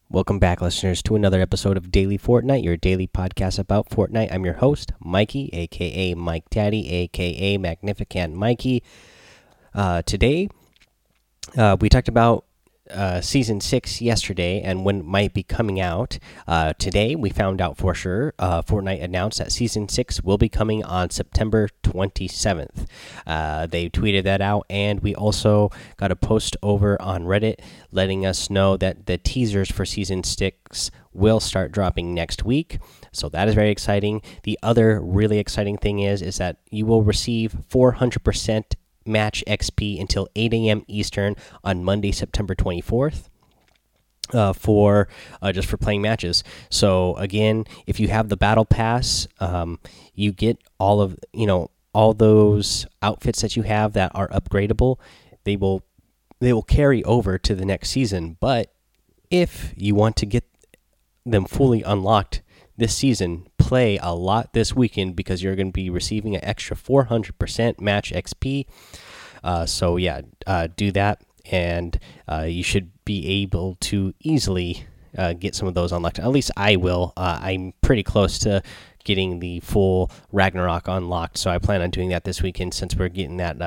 Welcome back, listeners, to another episode of Daily Fortnite, your daily podcast about Fortnite. I'm your host, Mikey, aka Mike Daddy, aka Magnificent Mikey. Today, we talked about Season 6 yesterday and when it might be coming out. Today, we found out for sure. Fortnite announced that Season 6 will be coming on September 27th. They tweeted that out, and we also got a post over on Reddit letting us know that the teasers for Season 6 will start dropping next week. So that is very exciting. The other really exciting thing is that you will receive 400% match XP until 8 a.m. Eastern on Monday, September 24th. For just for playing matches. So again, if you have the battle pass, you get all those outfits that you have that are upgradable. They will carry over to the next season. But if you want to get them fully unlocked this season, play a lot this weekend because you're going to be receiving an extra 400% match XP. So yeah, do that, and you should be able to easily get some of those unlocked. At least I will. I'm pretty close to getting the full Ragnarok unlocked, so I plan on doing that this weekend since we're getting that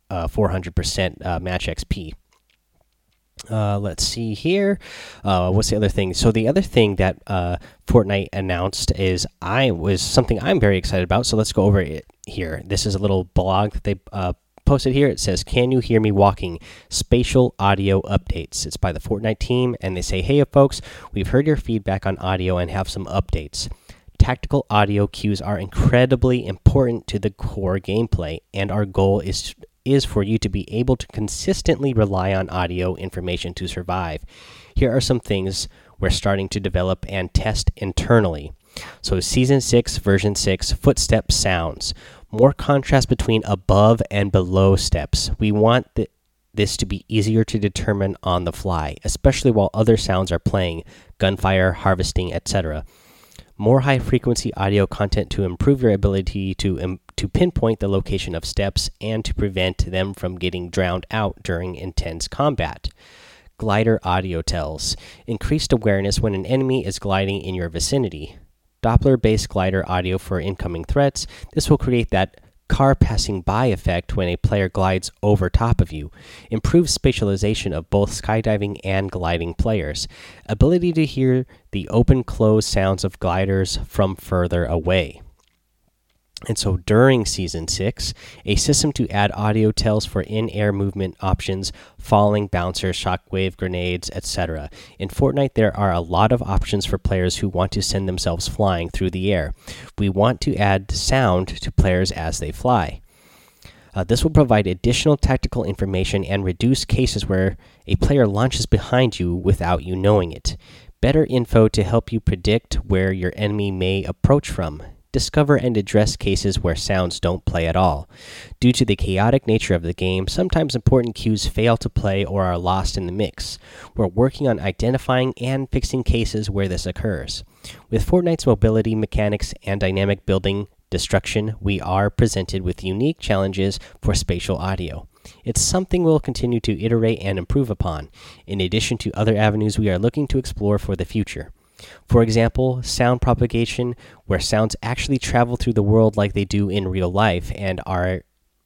400% match XP. Let's see here. What's the other thing? So the other thing that Fortnite announced was something I'm very excited about. So let's go over it here. This is a little blog that they posted here. It says, "Can you hear me walking? Spatial audio updates." It's by the Fortnite team, and they say, "Hey, folks, we've heard your feedback on audio and have some updates. Tactical audio cues are incredibly important to the core gameplay, and our goal is for you to be able to consistently rely on audio information to survive. Here are some things we're starting to develop and test internally." So Season 6, Version 6, footstep sounds. More contrast between above and below steps. We want this to be easier to determine on the fly, especially while other sounds are playing, gunfire, harvesting, etc. More high-frequency audio content to improve your ability to pinpoint the location of steps and to prevent them from getting drowned out during intense combat. Glider audio tells. Increased awareness when an enemy is gliding in your vicinity. Doppler-based glider audio for incoming threats. This will create that car passing by effect when a player glides over top of you. Improves spatialization of both skydiving and gliding players. Ability to hear the open-close sounds of gliders from further away. And so during Season 6, a system to add audio tells for in-air movement options, falling, bouncers, shockwave, grenades, etc. In Fortnite, there are a lot of options for players who want to send themselves flying through the air. We want to add sound to players as they fly. This will provide additional tactical information and reduce cases where a player launches behind you without you knowing it. Better info to help you predict where your enemy may approach from. Discover and address cases where sounds don't play at all. Due to the chaotic nature of the game, sometimes important cues fail to play or are lost in the mix. We're working on identifying and fixing cases where this occurs. With Fortnite's mobility mechanics and dynamic building destruction, we are presented with unique challenges for spatial audio. It's something we'll continue to iterate and improve upon, in addition to other avenues we are looking to explore for the future. For example, sound propagation, where sounds actually travel through the world like they do in real life, and our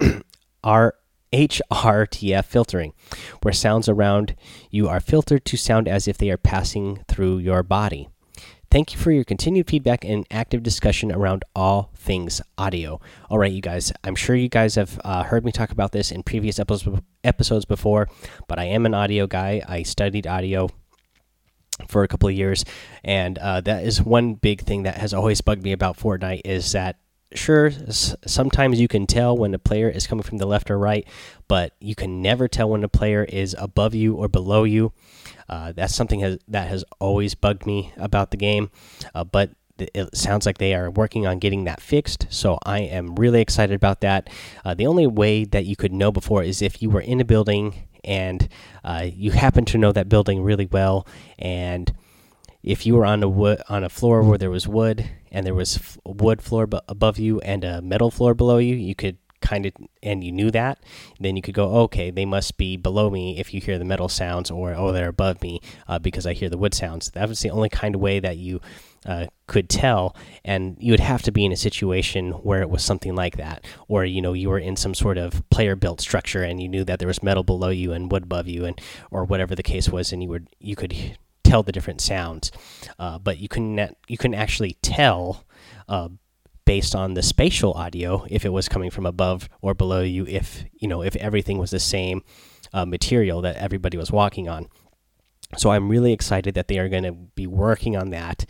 HRTF filtering, where sounds around you are filtered to sound as if they are passing through your body. Thank you for your continued feedback and active discussion around all things audio. All right, you guys, I'm sure you guys have heard me talk about this in previous episodes before, but I am an audio guy. I studied audio for a couple of years, and that is one big thing that has always bugged me about Fortnite is that sure, sometimes you can tell when a player is coming from the left or right, but you can never tell when a player is above you or below you. That's something that has always bugged me about the game, but it sounds like they are working on getting that fixed, so I am really excited about that. The only way that you could know before is if you were in a building and you happen to know that building really well, and if you were on a floor where there was wood and there was wood floor above you and a metal floor below you, you could and you knew that, then you could go, okay, they must be below me if you hear the metal sounds, or oh, they're above me because I hear the wood sounds. That was the only kind of way that you could tell, and you would have to be in a situation where it was something like that, or you were in some sort of player built structure and you knew that there was metal below you and wood above you, and or whatever the case was, and you could tell the different sounds, but you couldn't actually tell based on the spatial audio if it was coming from above or below you, if everything was the same material that everybody was walking on. So I'm really excited that they are going to be working on that.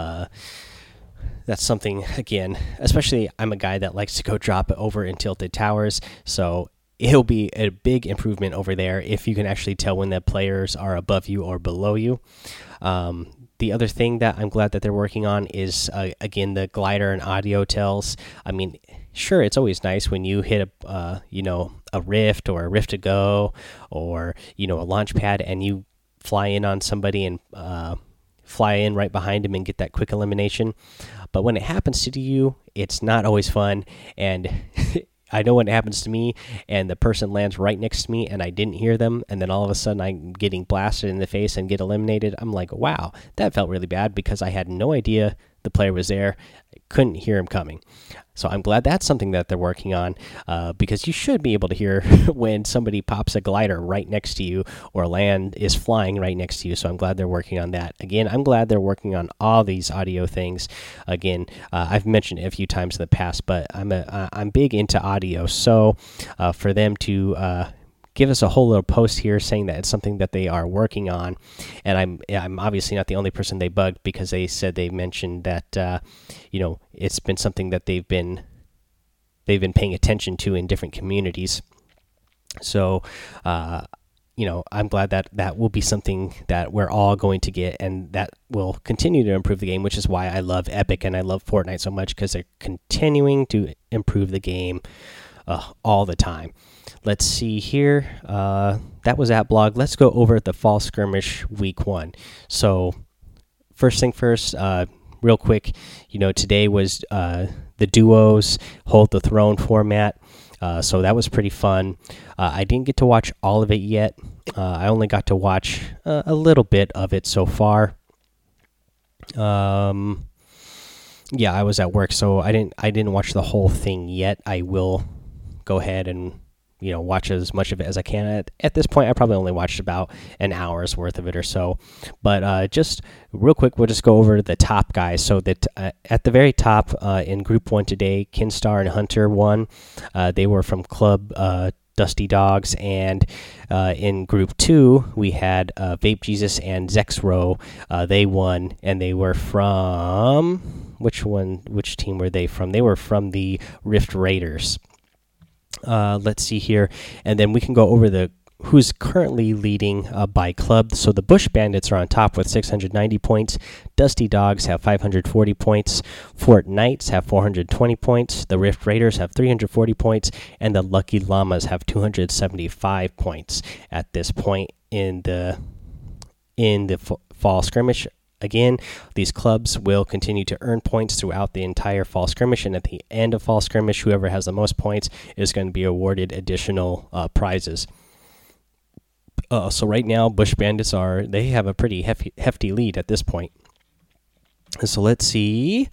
That's something, again, especially I'm a guy that likes to go drop over in tilted towers, so it'll be a big improvement over there if you can actually tell when the players are above you or below you. The other thing that I'm glad that they're working on is, again, the glider and audio tells. I mean, sure, it's always nice when you hit a rift or a rift to go, or a launch pad, and you fly in on somebody and fly in right behind him and get that quick elimination. But when it happens to you, it's not always fun. And I know when it happens to me and the person lands right next to me and I didn't hear them, and then all of a sudden I'm getting blasted in the face and get eliminated, I'm like, wow, that felt really bad because I had no idea the player was there. I couldn't hear him coming. So I'm glad that's something that they're working on, because you should be able to hear when somebody pops a glider right next to you or land is flying right next to you. So I'm glad they're working on that. Again, I'm glad they're working on all these audio things. Again, I've mentioned it a few times in the past, but I'm big into audio. So for them to give us a whole little post here saying that it's something that they are working on, and I'm obviously not the only person they bugged, because they mentioned that it's been something that they've been paying attention to in different communities. So I'm glad that will be something that we're all going to get, and that will continue to improve the game, which is why I love Epic and I love Fortnite so much, because they're continuing to improve the game all the time. Let's see here. That was at blog. Let's go over the fall skirmish week 1. So first thing first, real quick, today was the duos hold the throne format. So that was pretty fun. I didn't get to watch all of it yet. I only got to watch a little bit of it so far. Yeah, I was at work, so I didn't watch the whole thing yet. I will go ahead and watch as much of it as I can. At this point, I probably only watched about an hour's worth of it or so. But just real quick, we'll just go over the top guys. So that at the very top in Group 1 today, Kinstar and Hunter won. They were from Club Dusty Dogs. And in Group 2, we had Vape Jesus and Zexro. They won, and they were from... Which team were they from? They were from the Rift Raiders. Let's see here, and then we can go over who's currently leading by club. So the Bush Bandits are on top with 690 points. Dusty Dogs have 540 points. Fort Knights have 420 points. The Rift Raiders have 340 points, and the Lucky Llamas have 275 points at this point in the fall skirmish. Again, these clubs will continue to earn points throughout the entire fall skirmish, and at the end of fall skirmish, whoever has the most points is going to be awarded additional prizes. So right now, Bush Bandits they have a pretty hefty lead at this point. So let's see.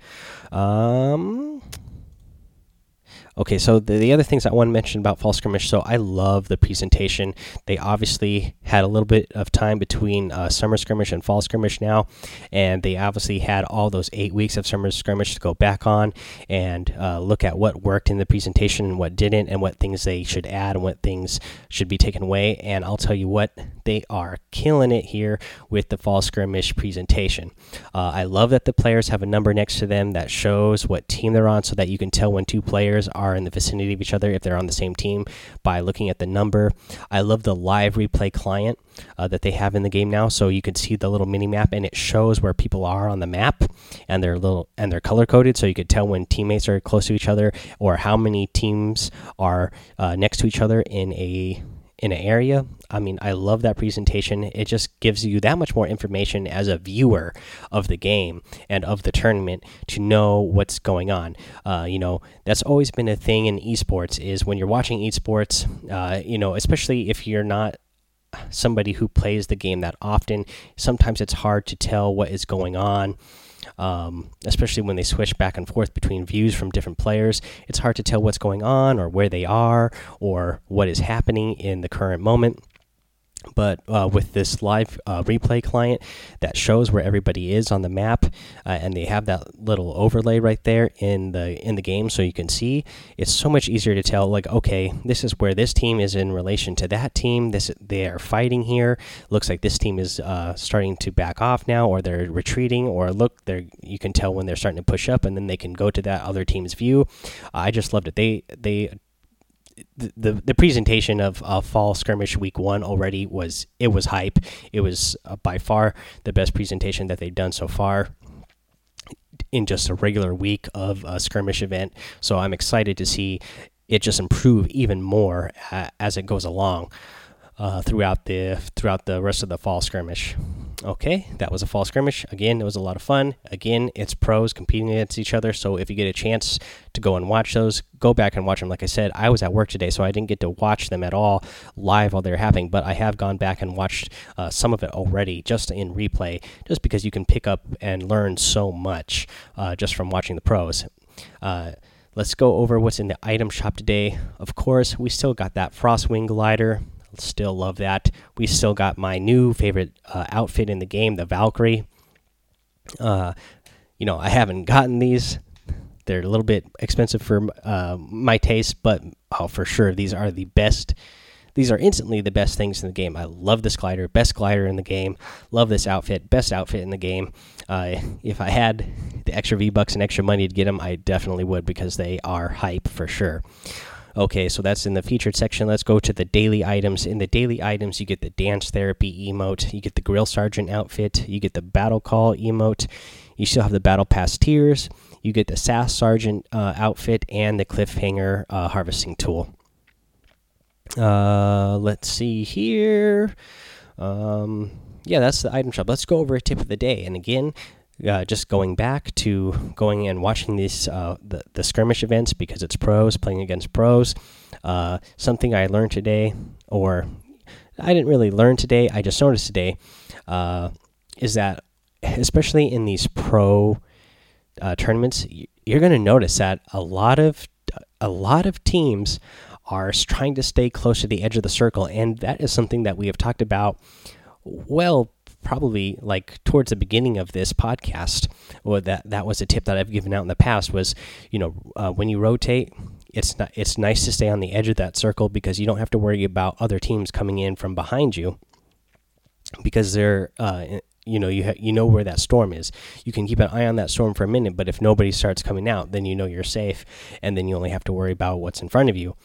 Okay, so the other things I want to mention about Fall Skirmish, so I love the presentation. They obviously had a little bit of time between Summer Skirmish and Fall Skirmish now, and they obviously had all those 8 weeks of Summer Skirmish to go back on and look at what worked in the presentation and what didn't, and what things they should add and what things should be taken away. And I'll tell you what, they are killing it here with the Fall Skirmish presentation. I love that the players have a number next to them that shows what team they're on, so that you can tell when two players are in the vicinity of each other if they're on the same team by looking at the number. I love the live replay client that they have in the game now, so you can see the little mini map and it shows where people are on the map, and they're color coded, so you could tell when teammates are close to each other or how many teams are next to each other in in an area. I mean, I love that presentation. It just gives you that much more information as a viewer of the game and of the tournament to know what's going on. That's always been a thing in esports, is when you're watching esports, especially if you're not somebody who plays the game that often, sometimes it's hard to tell what is going on. Especially when they switch back and forth between views from different players. It's hard to tell what's going on, or where they are, or what is happening in the current moment. But with this live replay client that shows where everybody is on the map, and they have that little overlay right there in the game, so you can see, it's so much easier to tell. Like, okay, this is where this team is in relation to that team. They are fighting here. Looks like this team is starting to back off now, or they're retreating, or look, you can tell when they're starting to push up, and then they can go to that other team's view. I just loved it. The presentation of Fall Skirmish Week 1 already was hype. It was by far the best presentation that they've done so far in just a regular week of a skirmish event. So I'm excited to see it just improve even more as it goes along throughout the rest of the Fall Skirmish. Okay, that was a Fall Skirmish. Again, it was a lot of fun. Again, it's pros competing against each other, so if you get a chance to go and watch those, go back and watch them. Like I said, I was at work today, so I didn't get to watch them at all live while they were happening, but I have gone back and watched some of it already, just in replay, just because you can pick up and learn so much just from watching the pros. Let's go over what's in the item shop today. Of course, we still got that Frostwing glider. Still love that. We still got my new favorite outfit in the game, the Valkyrie. I haven't gotten these. They're a little bit expensive for my taste, but for sure, these are the best. These are instantly the best things in the game. I love this glider, best glider in the game. Love this outfit, best outfit in the game. If I had the extra V-Bucks and extra money to get them, I definitely would, because they are hype for sure. Okay, so that's in the featured section. Let's go to the daily items. In the daily items, you get the Dance Therapy emote, you get the Grill Sergeant outfit, you get the Battle Call emote, you still have the Battle Pass tiers, you get the SAS Sergeant outfit, and the Cliffhanger harvesting tool. Let's see here. That's the item shop. Let's go over a tip of the day. And again, just going back to going and watching these the skirmish events, because it's pros playing against pros. Something I learned today, or I didn't really learn today, I just noticed today, is that especially in these pro tournaments, you're going to notice that a lot of teams are trying to stay close to the edge of the circle, and that is something that we have talked about. Well, probably like towards the beginning of this podcast, or that was a tip that I've given out in the past, was when you rotate, it's nice to stay on the edge of that circle, because you don't have to worry about other teams coming in from behind you, because they're you know where that storm is. You can keep an eye on that storm for a minute, but if nobody starts coming out, then you know you're safe, and then you only have to worry about what's in front of you.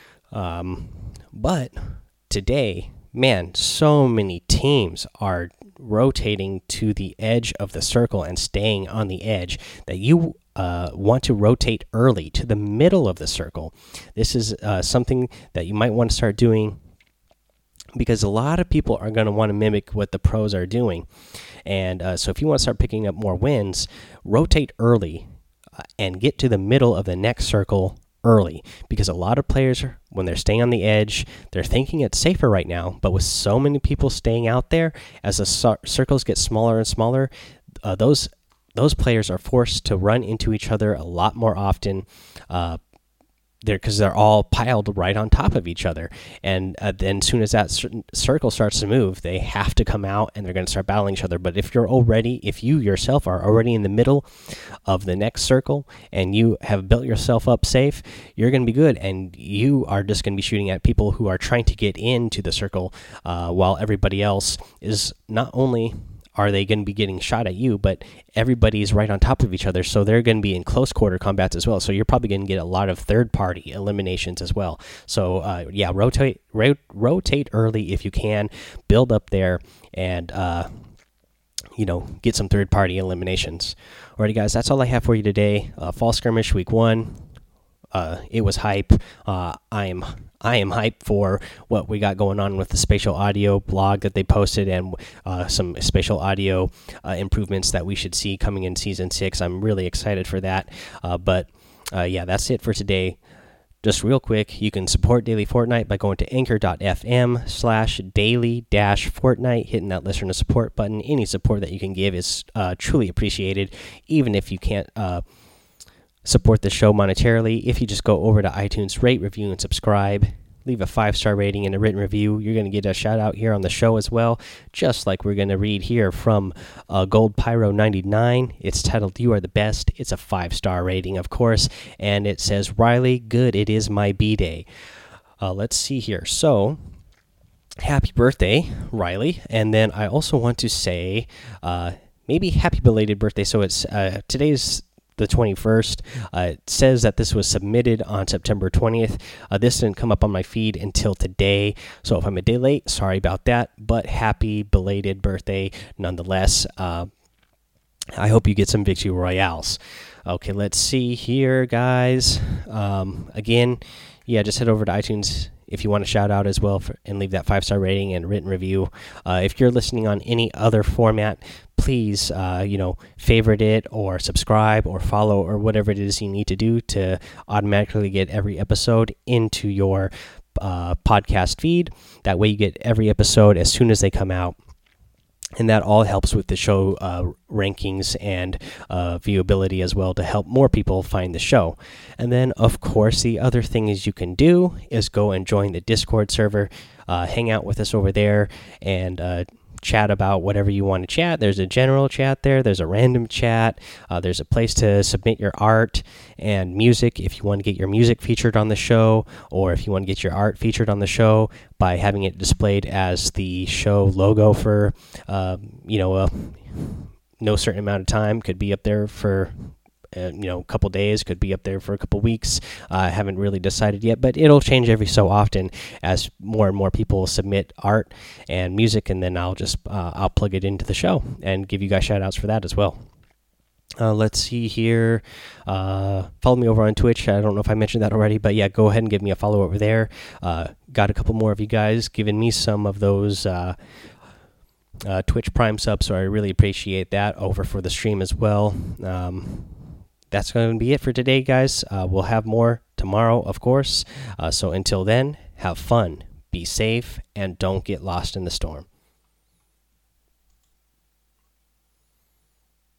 But today, man, so many teams are rotating to the edge of the circle and staying on the edge, that you want to rotate early to the middle of the circle. This is something that you might want to start doing, because a lot of people are going to want to mimic what the pros are doing. And so if you want to start picking up more wins, rotate early and get to the middle of the next circle early, because a lot of players, when they're staying on the edge, they're thinking it's safer right now, but with so many people staying out there, as the circles get smaller and smaller, those players are forced to run into each other a lot more often, because they're all piled right on top of each other. And then as soon as that circle starts to move, they have to come out, and they're going to start battling each other. But if you yourself are already in the middle of the next circle, and you have built yourself up safe, you're going to be good, and you are just going to be shooting at people who are trying to get into the circle, while everybody else is not only are they going to be getting shot at you, but everybody's right on top of each other, so they're going to be in close quarter combats as well. So you're probably going to get a lot of third-party eliminations as well. So rotate early if you can, build up there, and get some third-party eliminations. Alrighty, guys, that's all I have for you today. Fall Skirmish Week 1. it was hype. I am hyped for what we got going on with the spatial audio blog that they posted, and some spatial audio improvements that we should see coming in season 6. I'm really excited for that. But yeah, that's it for today. Just real quick, you can support Daily Fortnite by going to anchor.fm/daily-fortnite, hitting that listener support button. Any support that you can give is truly appreciated, even if you can't support the show monetarily. If you just go over to iTunes, rate, review, and subscribe, leave a 5-star rating and a written review, you're going to get a shout out here on the show as well, just like we're going to read here from Gold Pyro 99. It's titled "You Are the Best." It's a 5-star rating, of course, and it says, "Riley, good, it is my B-Day." Let's see here. So, happy birthday, Riley. And then I also want to say maybe happy belated birthday. So it's today's the 21st. It says that this was submitted on September 20th. This didn't come up on my feed until today, so if I'm a day late, sorry about that, but happy belated birthday nonetheless. I hope you get some victory royales. Okay, let's see here, guys. Again, yeah, just head over to iTunes if you want to shout out as well and leave that 5-star rating and written review. If you're listening on any other format, please favorite it or subscribe or follow or whatever it is you need to do to automatically get every episode into your podcast feed. That way you get every episode as soon as they come out, and that all helps with the show rankings and viewability as well, to help more people find the show. And then, of course, the other thing is you can do is go and join the Discord server, hang out with us over there, and chat about whatever you want to chat. There's a general chat there. There's a random chat. There's a place to submit your art and music if you want to get your music featured on the show, or if you want to get your art featured on the show by having it displayed as the show logo for no certain amount of time. Could be up there for a couple days, could be up there for a couple weeks. I haven't really decided yet, but it'll change every so often as more and more people submit art and music, and then I'll plug it into the show and give you guys shout outs for that as well. Let's see here. Follow me over on Twitch. I don't know if I mentioned that already, but yeah, go ahead and give me a follow over there. Got a couple more of you guys giving me some of those Twitch Prime subs, so I really appreciate that over for the stream as well. That's going to be it for today, guys. We'll have more tomorrow, of course. So until then, have fun, be safe, and don't get lost in the storm.